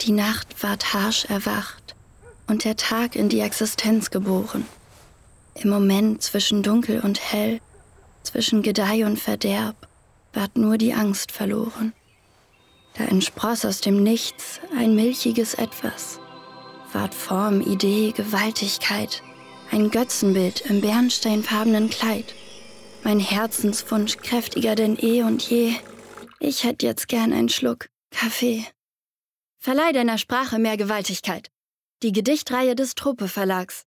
Die Nacht ward harsch erwacht und der Tag in die Existenz geboren. Im Moment zwischen Dunkel und Hell, zwischen Gedeih und Verderb, ward nur die Angst verloren. Da entspross aus dem Nichts ein milchiges Etwas, ward Form, Idee, Gewaltigkeit, ein Götzenbild im bernsteinfarbenen Kleid. Mein Herzenswunsch kräftiger denn eh und je. Ich hätt jetzt gern einen Schluck Kaffee. Verleih deiner Sprache mehr Gewaltigkeit. Die Gedichtreihe des Trope Verlags.